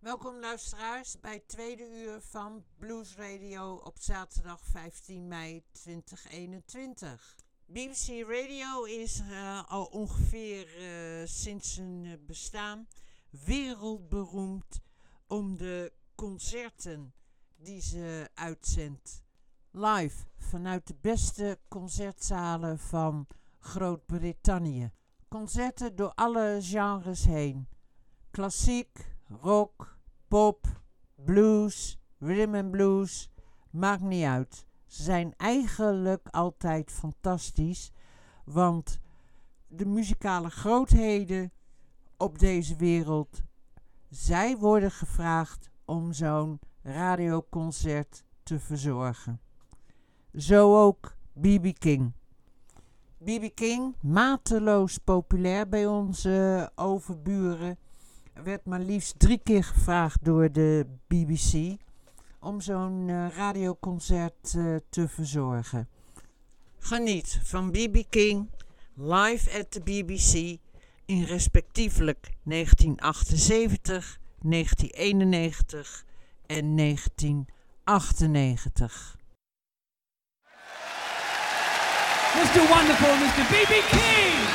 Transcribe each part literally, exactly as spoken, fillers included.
Welkom luisteraars bij het tweede uur van Blues Radio op zaterdag vijftien mei tweeduizend eenentwintig. B B C Radio is uh, al ongeveer uh, sinds zijn uh, bestaan wereldberoemd om de concerten die ze uitzendt. Live vanuit de beste concertzalen van Groot-Brittannië. Concerten door alle genres heen. Klassiek, rock, pop, blues, rhythm and blues, maakt niet uit. Ze zijn eigenlijk altijd fantastisch, want de muzikale grootheden op deze wereld, zij worden gevraagd om zo'n radioconcert te verzorgen. Zo ook B B King. B B King, mateloos populair bij onze overburen, werd maar liefst drie keer gevraagd door de B B C om zo'n uh, radioconcert uh, te verzorgen. Geniet van B B King live at the B B C in respectievelijk negentien achtenzeventig, negentien eenennegentig en negentien achtennegentig. mister Wonderful, mister B B King!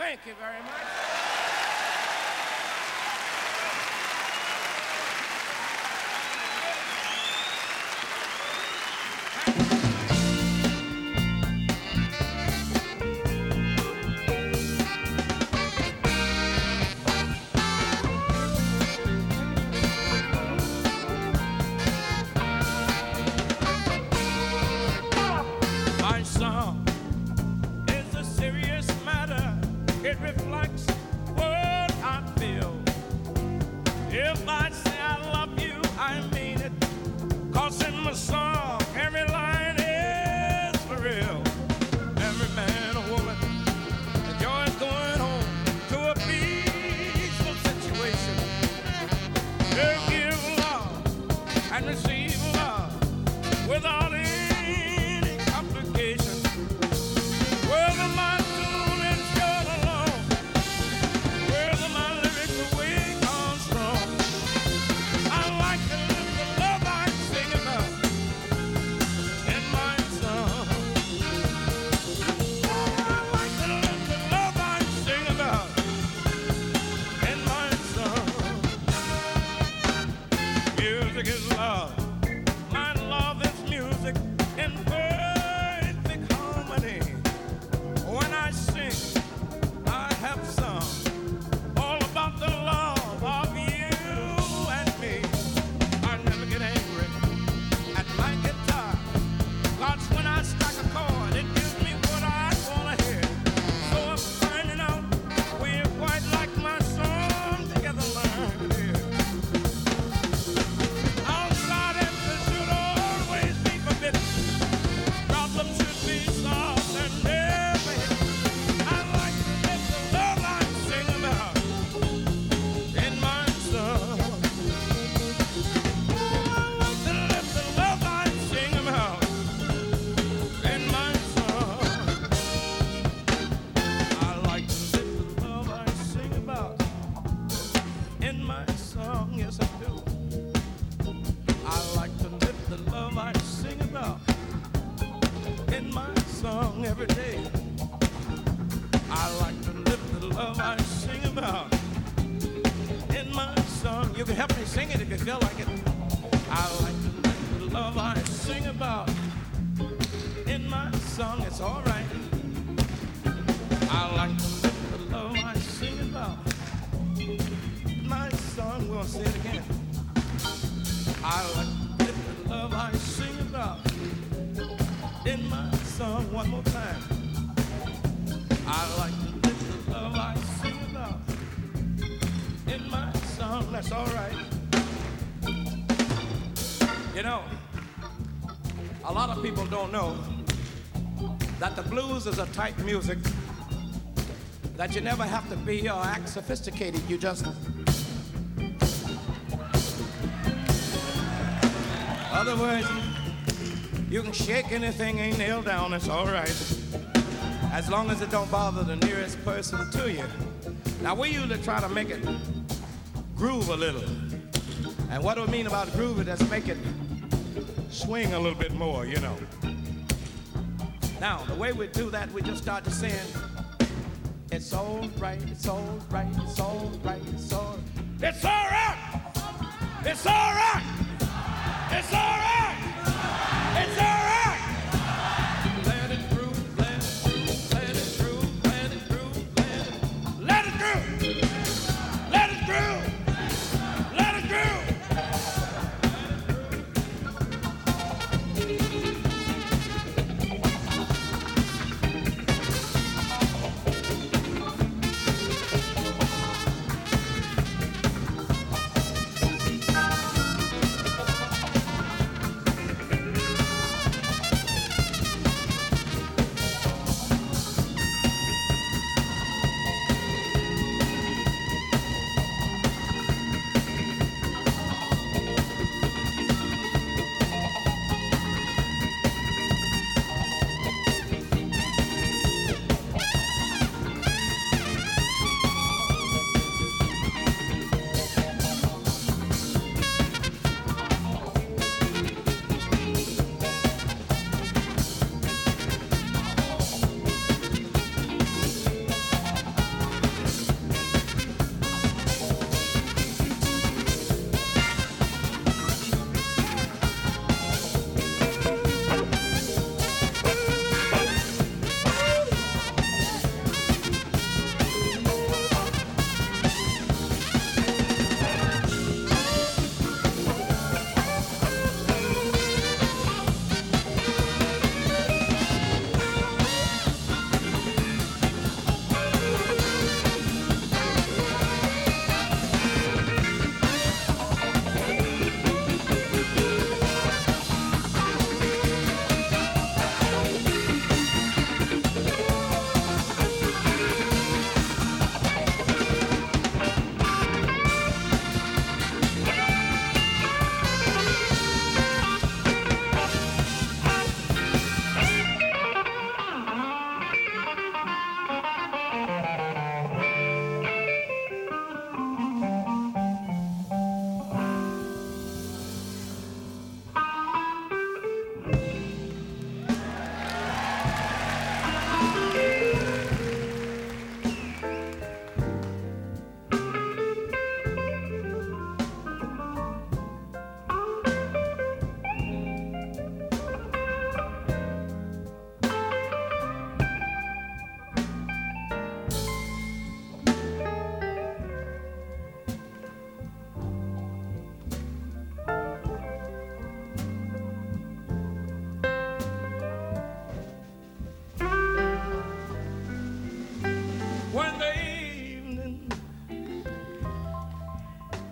Thank you very much. My song is a serious matter. It reflects what I feel. If I say I love you, I mean it. 'Cause in my song, every line is for real. Every man or woman enjoys going home to a peaceful situation. They'll give love and receive love without any complication. Whether my tune is short or long, whether my lyrics are weak or strong, I like to live the love I sing about in my song. Oh, I like to live the love I sing about in my song. Music is love. My love is music in perfect harmony. When I sing, I have sung all about the love of you and me. I never get angry at my guitar. 'Cause when I strike a chord, it gives me what I wanna hear. So I'm finding out we're quite like my song together, learn here. Outside answers should always be forbidden. Problems should be solved and never hidden. I like to live the love I sing about in my song. Oh, I like to live the love I sing about in my song. I like to live the love I sing about in my song. Yes, I do. I like to live the love I sing about in my song every day. I like to live the love I sing about in my song. You can help me sing it if you feel like it. I like to live the love I sing about in my song. It's all right. I like to live the love I sing about in my song. We'll say it again. I like to live the love I sing about in my song. One more time. I like to live the love I sing about in my song. That's all right. You know, a lot of people don't know that the blues is a type music that you never have to be or act sophisticated. You just other words, you can shake anything, ain't nailed down, it's all right. As long as it don't bother the nearest person to you. Now, we usually try to make it groove a little. And what do we mean about groove? Is make it swing a little bit more, you know. Now, the way we do that, we just start to sing, it's all right, it's all right, it's all right, it's all right. It's all right! It's all right! It's all right! It's all right! Let it groove, let it groove, let it groove, let it groove, let it, let it groove! Let it groove! Let it groove!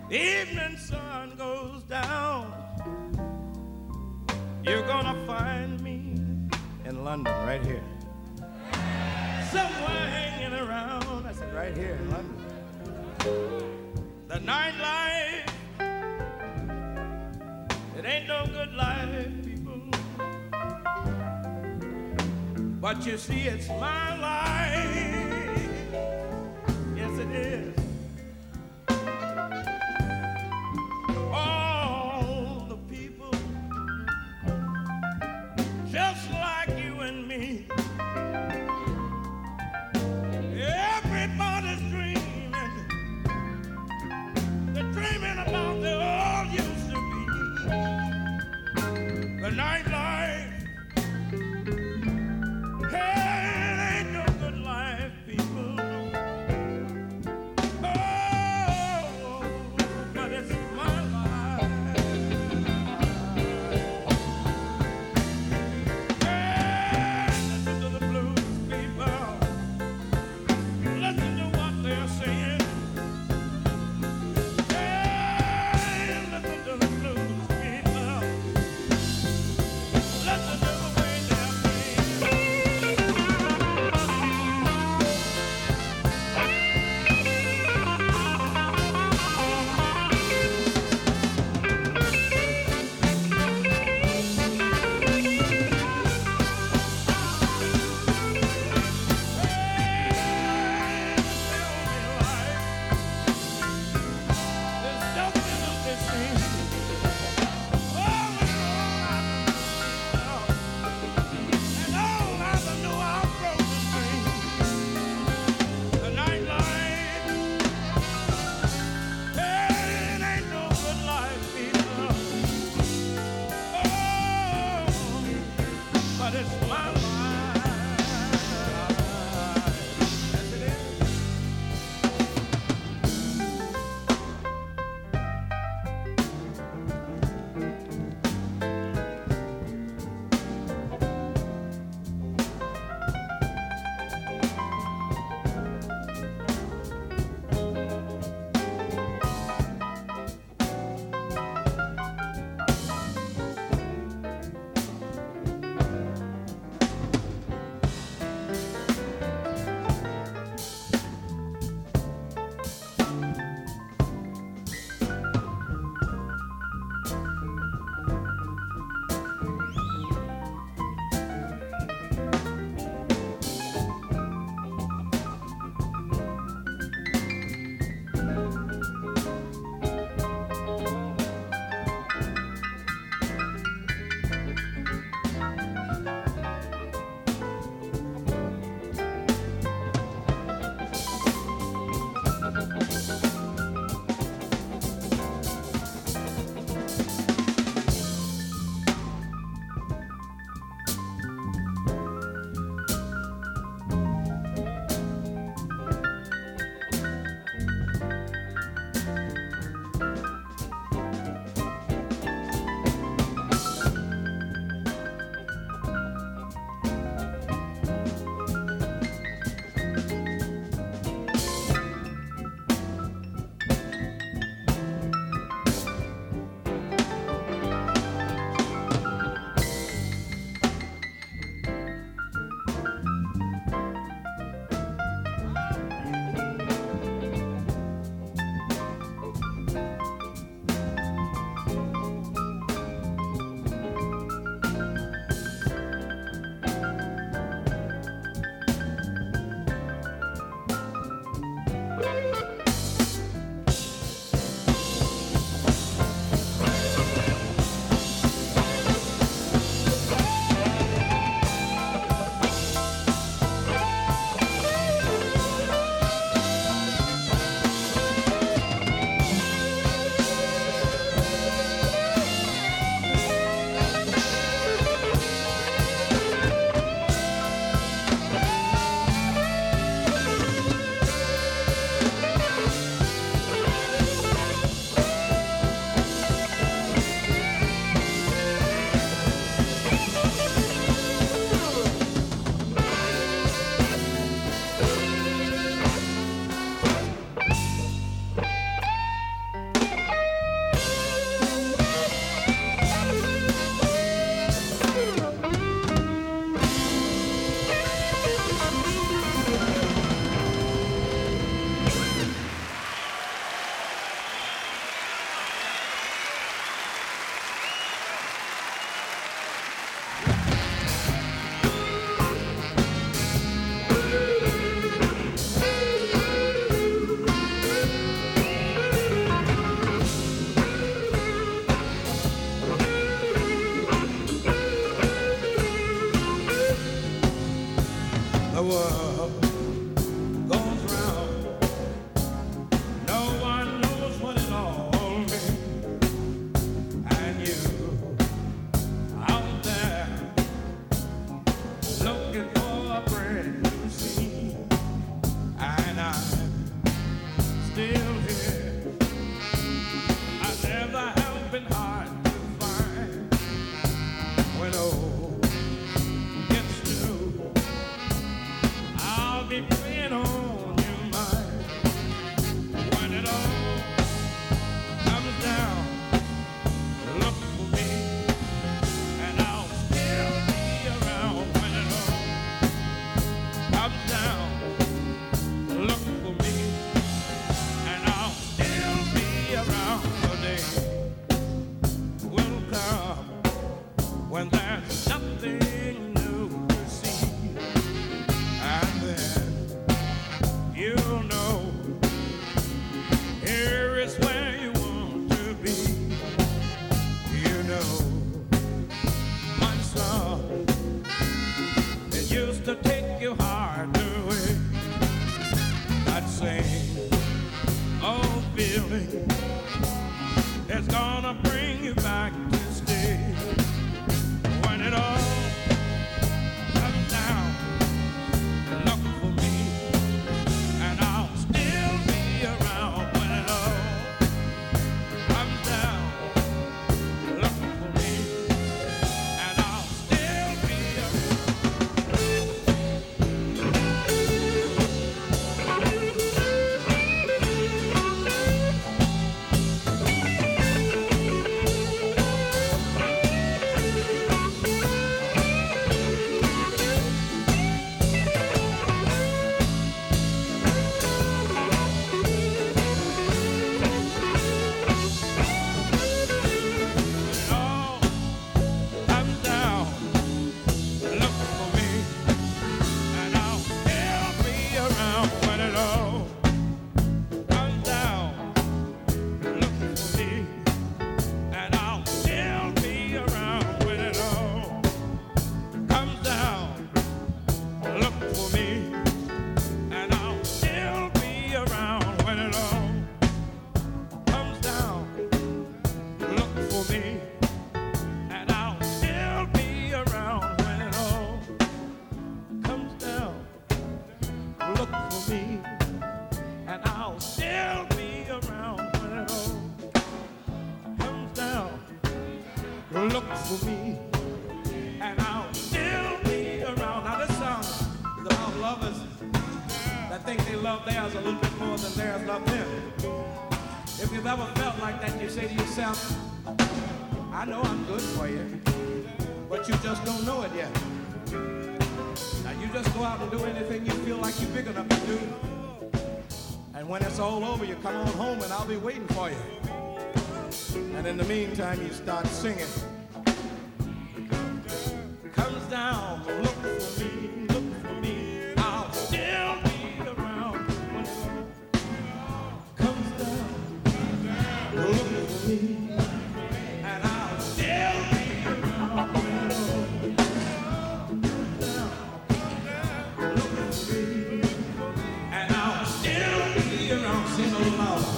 the evening sun goes down, you're gonna find me in London, right here. Somewhere hanging around. I said, right here in London. The nightlife, it ain't no good life, people. But you see, it's my life. Yes, it is. All the people, just like you and me. Everybody's dreaming. They're dreaming about the old used to be. The nightlife, hey, it ain't no good life. you know here is where you want to be. You know, my son, it used to take your heart away. That same old feeling is gonna bring you back to stay. When it all comes down, look for me, and I'll still be around. When it all comes down, look for me, and I'll still be look for me, and I'll still be around. Now this song is about lovers that think they love theirs a little bit more than theirs love them. If you've ever felt like that, you say to yourself, I know I'm good for you, but you just don't know it yet. Now you just go out and do anything you feel like you're big enough to do. And when it's all over, you come on home and I'll be waiting for you. And in the meantime, you start singing. Comes down, look for me, look for me. I'll still be around when it all comes down. Look for me, and I'll still be around when it all comes down. Look for me, and I'll still be around. Sing a little louder.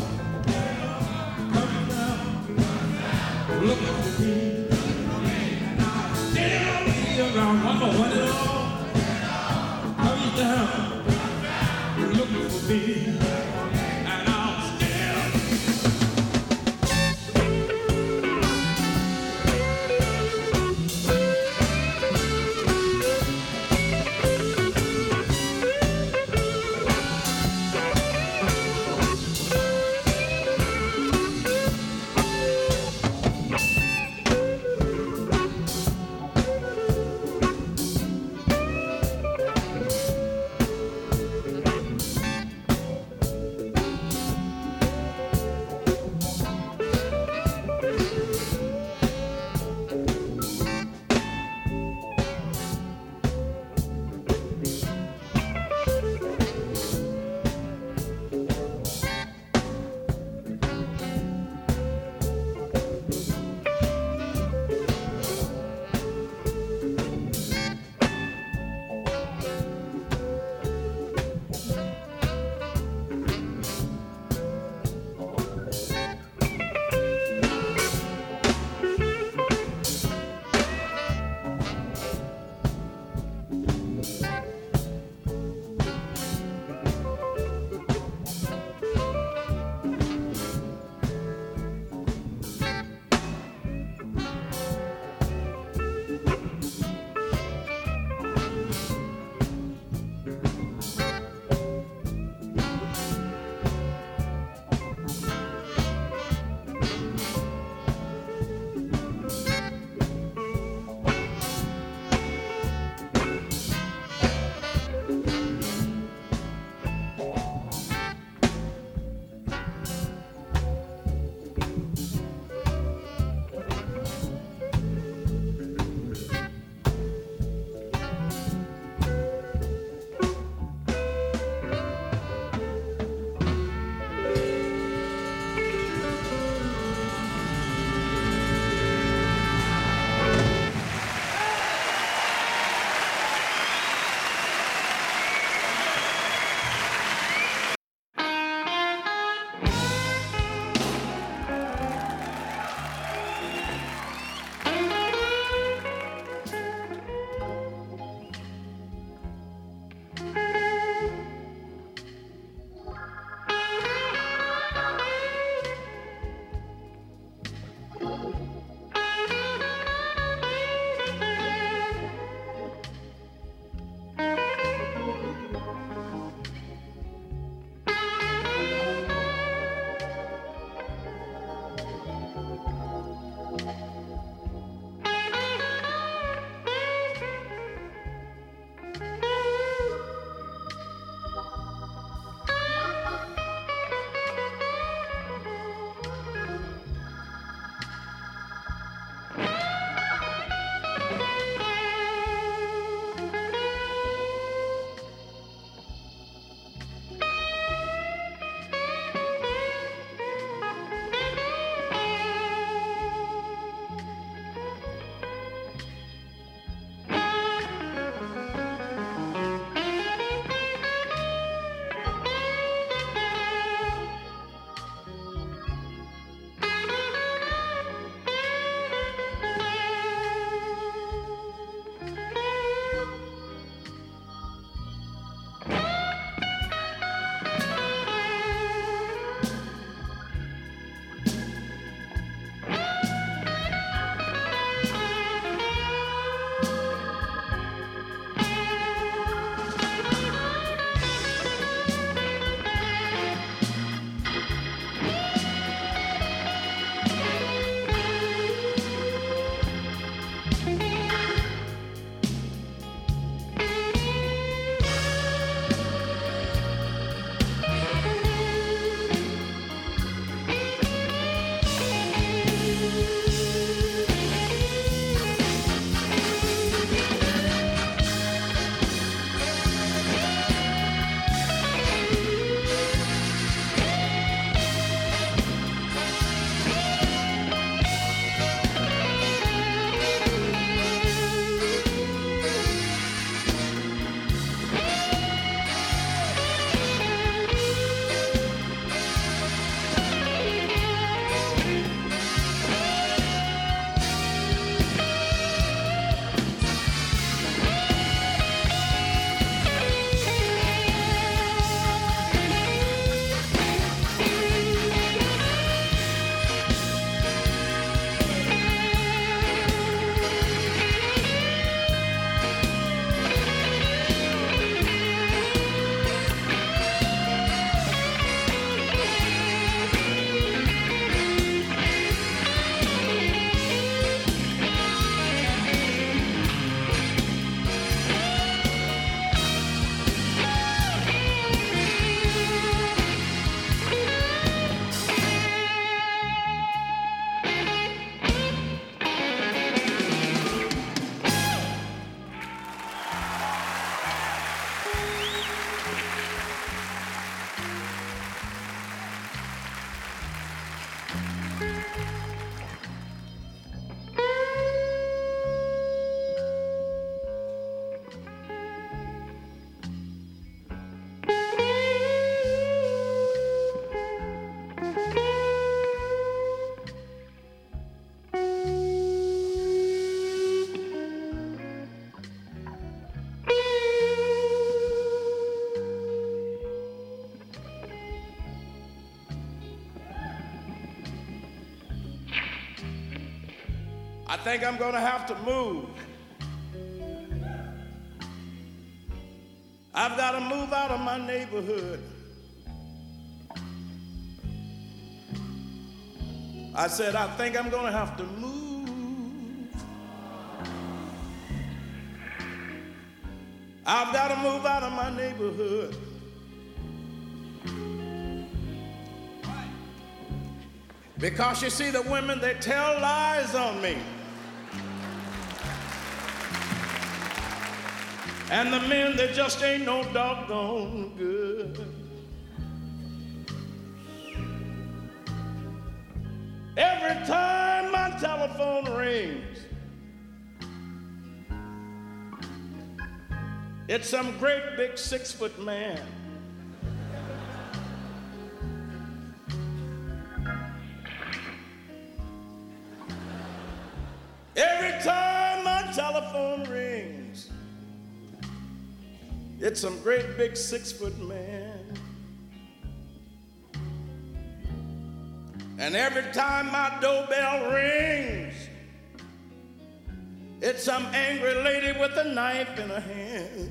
Look for me, and I'll still be around. One more, when it all comes down. Look for me, and I'll I think I'm going to have to move. I've got to move out of my neighborhood. I said, I think I'm going to have to move. I've got to move out of my neighborhood. Because you see, the women, they tell lies on me. And the men, they just ain't no doggone good. Every time my telephone rings, it's some great big six-foot man. Every time my telephone rings, it's some great big six-foot man. And every time my doorbell rings, it's some angry lady with a knife in her hand.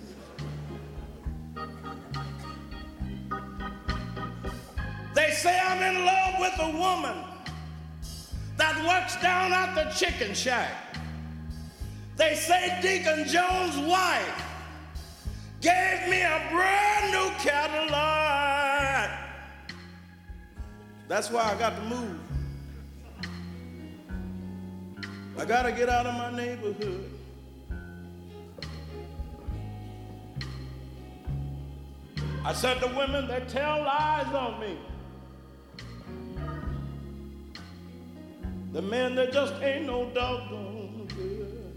They say I'm in love with a woman that works down at the chicken shack. They say Deacon Jones' wife gave me a brand new Cadillac. That's why I got to move. I got to get out of my neighborhood. I said the women that tell lies on me, the men that just ain't no doggone good.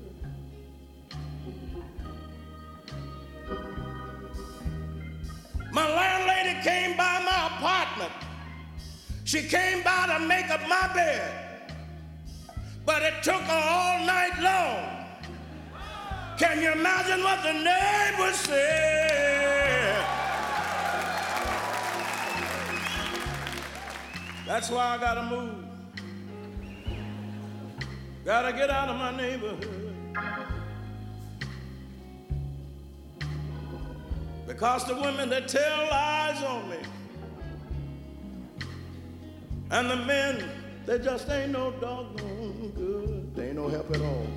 My landlady came by my apartment. She came by to make up my bed, but it took her all night long. Can you imagine what the neighbors said? That's why I gotta move. Gotta get out of my neighborhood. Because the women that tell lies on me, and the men, they just ain't no doggone good. They ain't no help at all.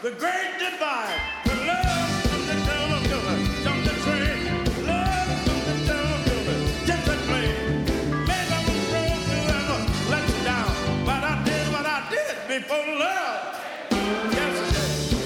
the great divide. The love from the town of Miller, jump the train. Love from the town of Miller, just a plane. Maybe I was wrong to ever let you down, but I did what I did before love. Yes, sir.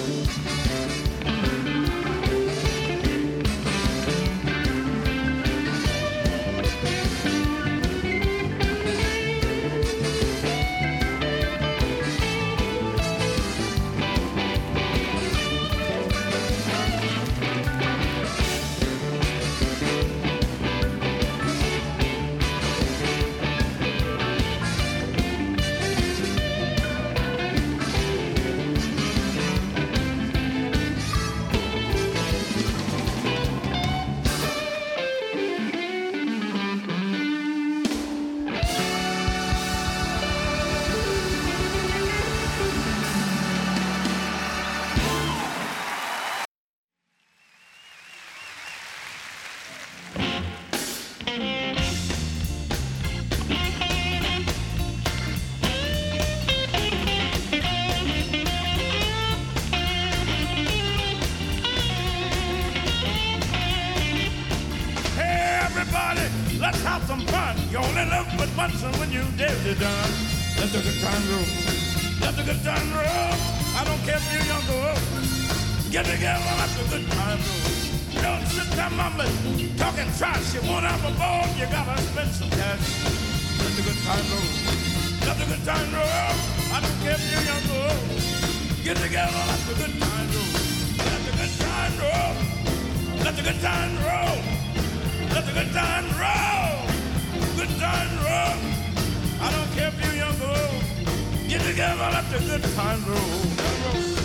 Let's have some fun. You only live but once, and when you dead, you're done. Let the good time roll. Let the good time roll. I don't care if you're young or old. Get together, let the good time roll. Don't sit there mumbling, talking trash. You won't have a ball, you gotta spend some cash. Let the good time roll. Let the good time roll. I don't care if you're young or old. Get together, let the good time roll. Let the good time roll. Let the good time roll. Let the good time roll. Good time roll. I don't care if you're young or old. Get together, let the good time roll. roll.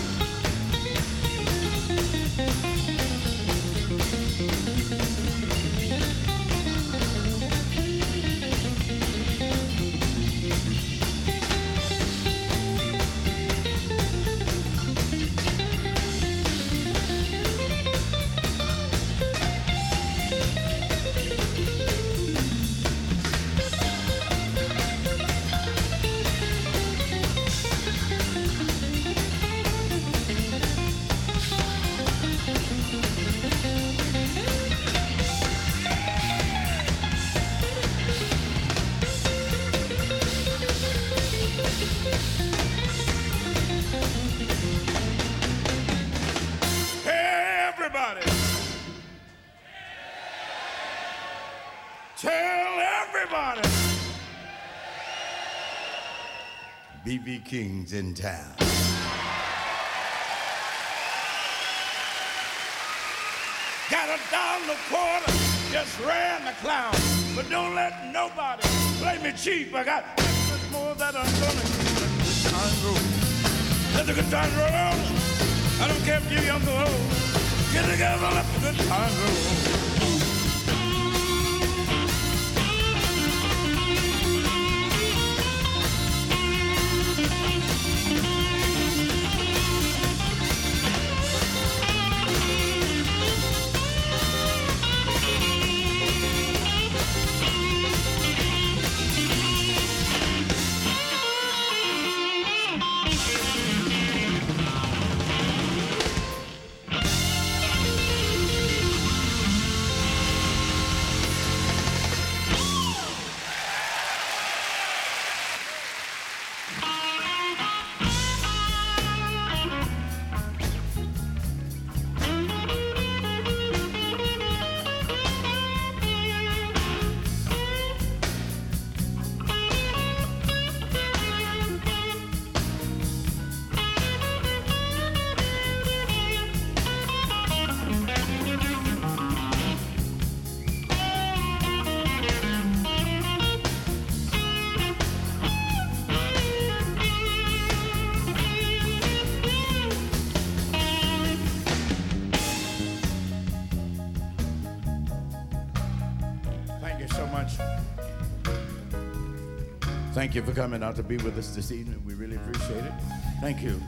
B B King's in town. Got a dollar quarter, just ran the clown. But don't let nobody play me cheap. I got much more that I'm gonna keep. Let the good time roll. Let the good time roll. I don't care if you're young or old. Get together, let the good time roll. Thank you for coming out to be with us this evening. We really appreciate it. Thank you.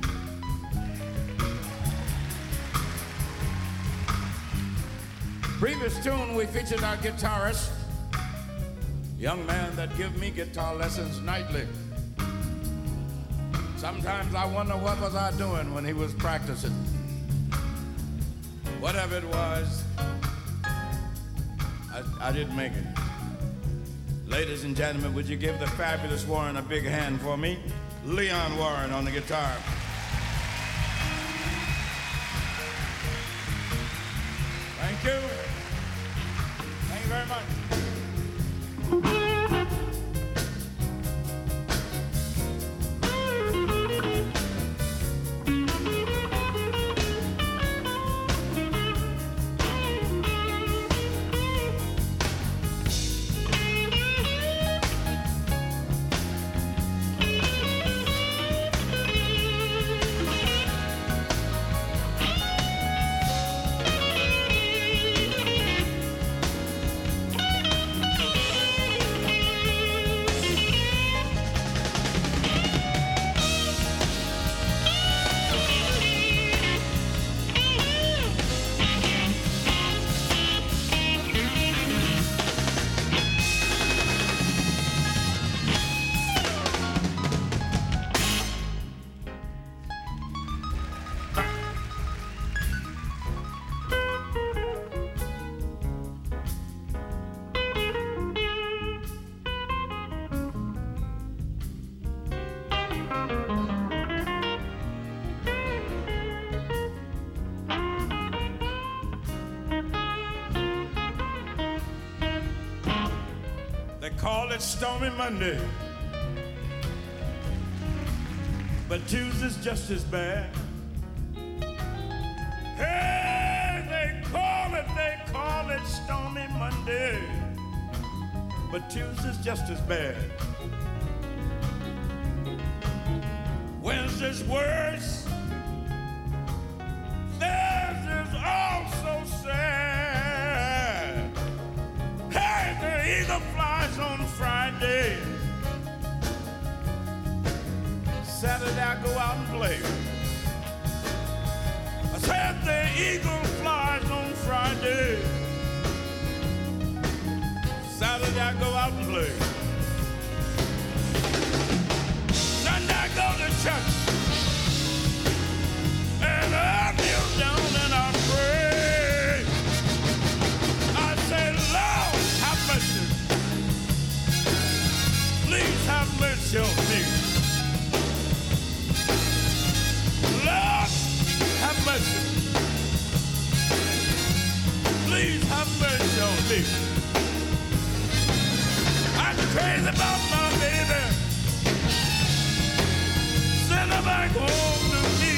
Previous tune, we featured our guitarist, young man that give me guitar lessons nightly. Sometimes I wonder what was I doing when he was practicing. Whatever it was, I, I didn't make it. Ladies and gentlemen, would you give the fabulous Warren a big hand for me? Leon Warren on the guitar. Thank you. Thank you very much. Call it Stormy Monday, but Tuesday's just as bad. Hey, they call it, they call it Stormy Monday, but Tuesday's just as bad. Wednesday's worse, Thursday's also sad. Hey, the eagle flies on Friday. Saturday I go out and play. I said the eagle flies on Friday. Saturday I go out and play. Sunday I go to church. And I kneel down and I pray. I say, Lord, have mercy. Please have mercy on me. Lord, have mercy. Please have mercy on me. I'm crazy about my baby. Send her back home to me.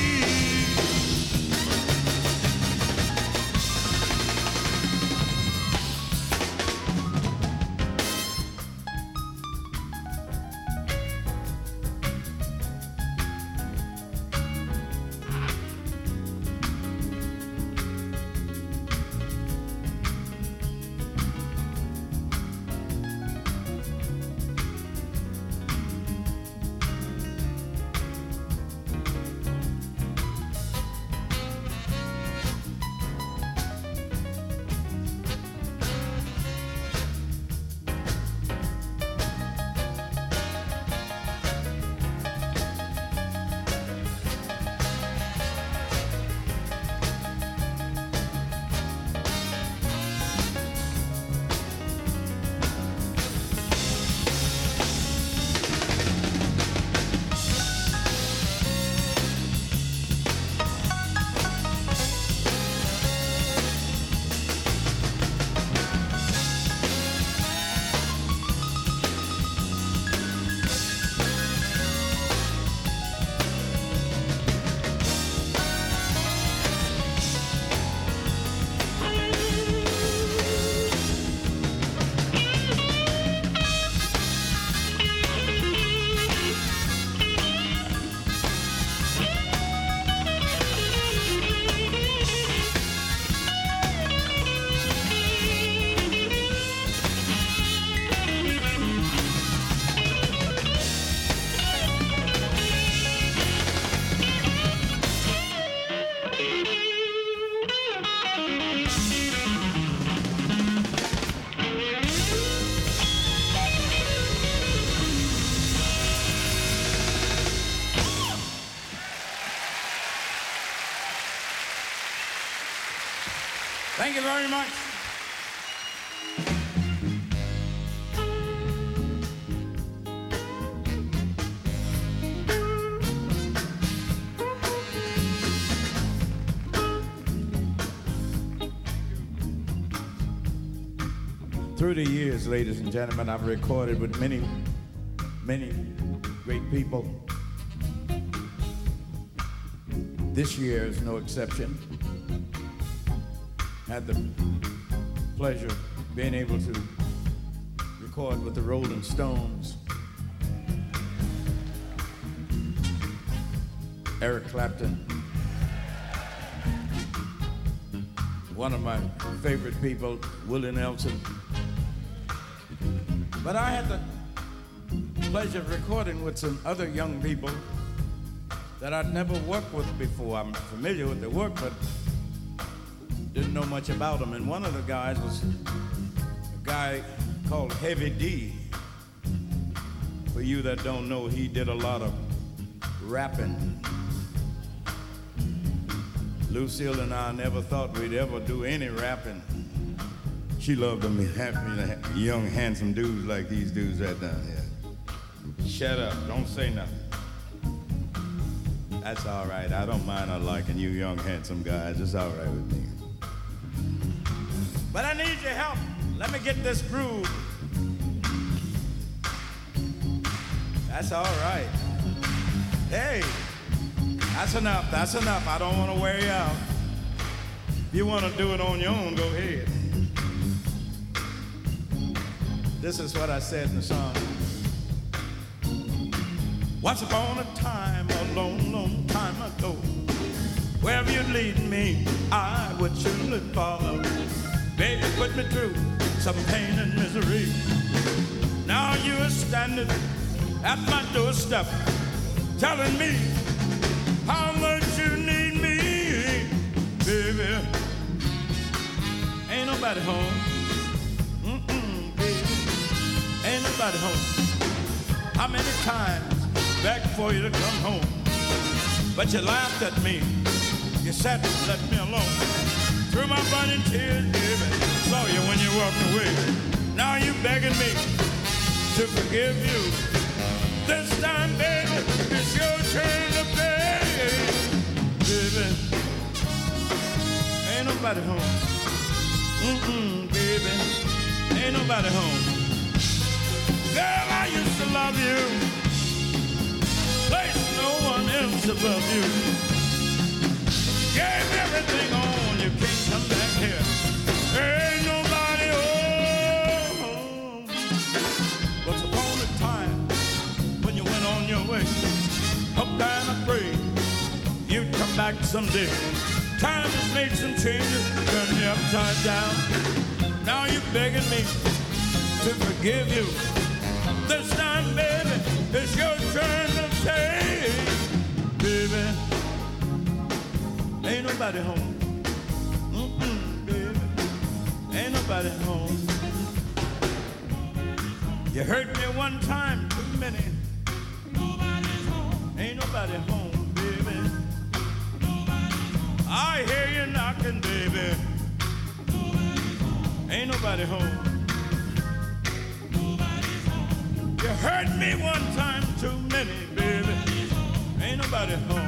Thank you very much. Through the years, ladies and gentlemen, I've recorded with many, many great people. This year is no exception. Had the pleasure of being able to record with the Rolling Stones. Eric Clapton, one of my favorite people, Willie Nelson. But I had the pleasure of recording with some other young people that I'd never worked with before. I'm familiar with their work, but didn't know much about them. And one of the guys was a guy called Heavy D. For you that don't know, he did a lot of rapping. Lucille and I never thought we'd ever do any rapping. She loved them young, handsome dudes like these dudes right down here. Shut up, don't say nothing. That's all right, I don't mind her liking you young, handsome guys. It's all right with me. But I need your help. Let me get this groove. That's all right. Hey, that's enough, that's enough. I don't want to wear you out. If you want to do it on your own, go ahead. This is what I said in the song. Once upon a time, a long, long time ago, wherever you'd lead me, I would surely follow. Baby, put me through some pain and misery. Now you are standing at my doorstep, telling me how much you need me, baby. Ain't nobody home. Mm-mm, baby. Ain't nobody home. How many times begged for you to come home, but you laughed at me. You said, let me alone. Through my burning tears, baby, saw you when you walked away. Now you begging me to forgive you. This time, baby, it's your turn to pay. Baby, ain't nobody home. Mm-mm, baby, ain't nobody home. Girl, I used to love you. Place no one else above you. Gave everything on, you can't come back here. Ain't nobody home. Once upon a time, when you went on your way, hoped and I prayed you'd come back someday. Time has made some changes, turned me upside down. Now you're begging me to forgive you. This time, baby, it's your turn to pay. Baby, ain't nobody home. Mm-mm, baby, ain't nobody home. You hurt me one time, too many. Nobody's home. Ain't nobody home, baby. Nobody's home. I hear you knocking, baby. Nobody's home. Ain't nobody home. You hurt me one time too many, baby. Ain't nobody home.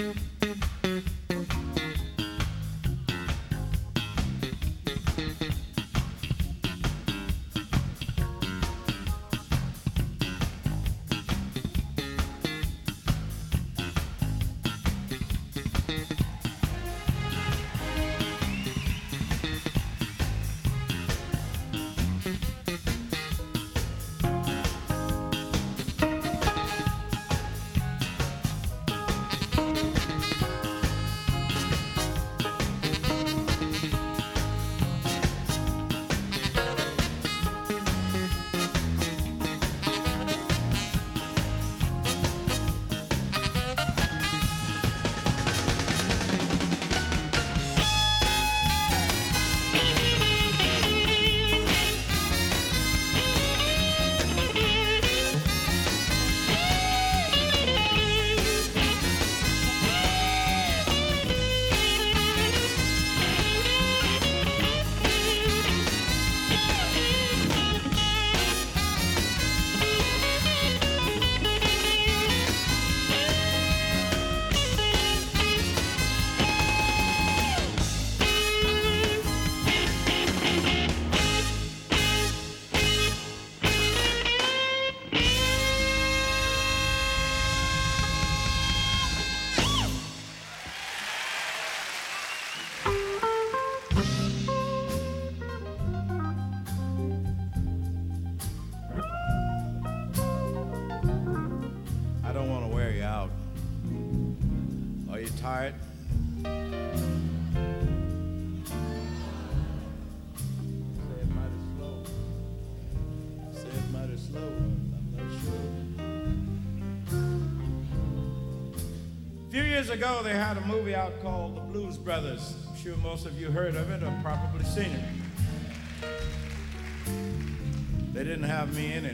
tired? Say it mighty slow. Say it mighty slow. I'm not sure. A few years ago, they had a movie out called The Blues Brothers. I'm sure most of you heard of it or probably seen it. They didn't have me in it.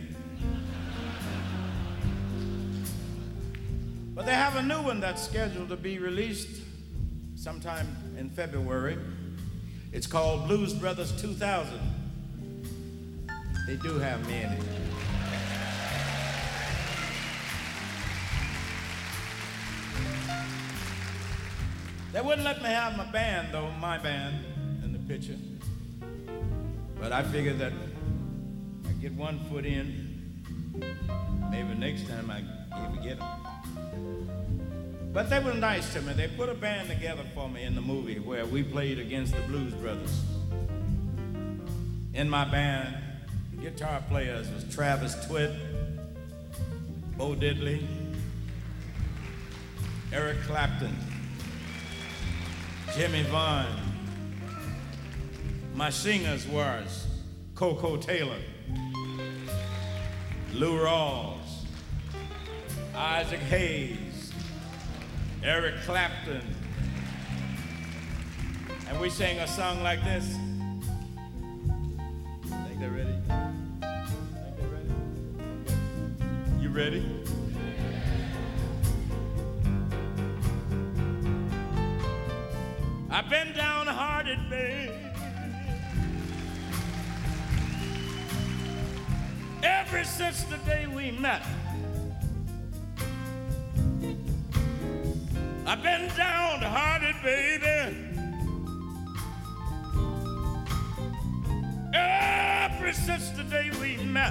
But they have a new one that's scheduled to be released sometime in February. It's called Blues Brothers two thousand. They do have me in it. They wouldn't let me have my band, though, my band, in the picture. But I figured that I get one foot in, maybe next time I even get them. But they were nice to me. They put a band together for me in the movie where we played against the Blues Brothers. In my band, the guitar players was Travis Twitt, Bo Diddley, Eric Clapton, Jimmy Vaughn. My singers was Coco Taylor, Lou Rawls, Isaac Hayes, Eric Clapton. And we sang a song like this. Think they're ready? Think they're ready? You ready? I've been downhearted, babe, ever since the day we met. I've been downhearted, baby, ever since the day we met.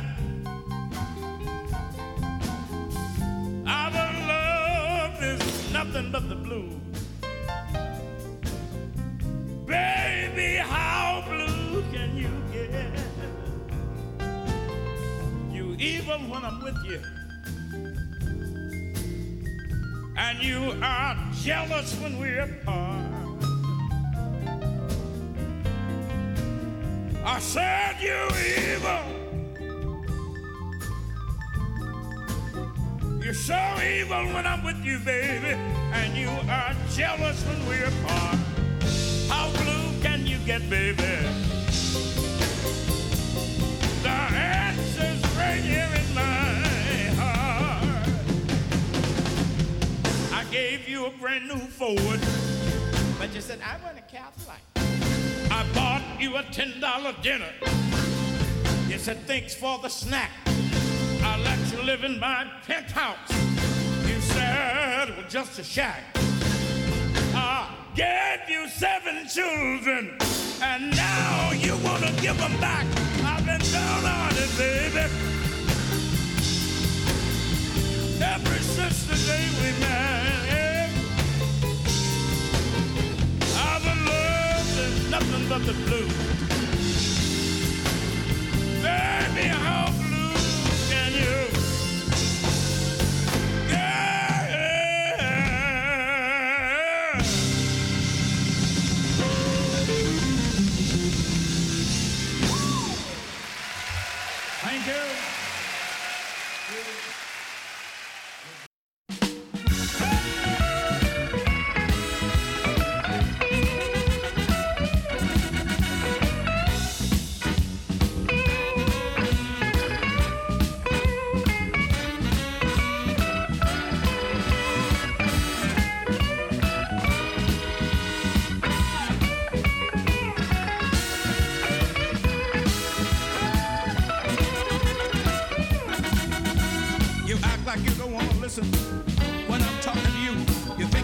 Our love is nothing but the blues. Baby, how blue can you get? You evil when I'm with you, and you are jealous when we're apart. I said you evil. You're so evil when I'm with you, baby, and you are jealous when we're apart. How blue can you get, baby? The answer's right here in my heart. I gave you a brand new Ford, but you said, I want a Cadillac. I bought you a ten dollar dinner. You said, thanks for the snack. I'll let you live in my penthouse. You said it was just a shack. I gave you seven children, and now you want to give them back. I've been down on it, baby. Ever since the day we met, I've been loved and nothing but the blue. Baby, how blue can you get? Thank you. You act like you don't want to listen when I'm talking to you. You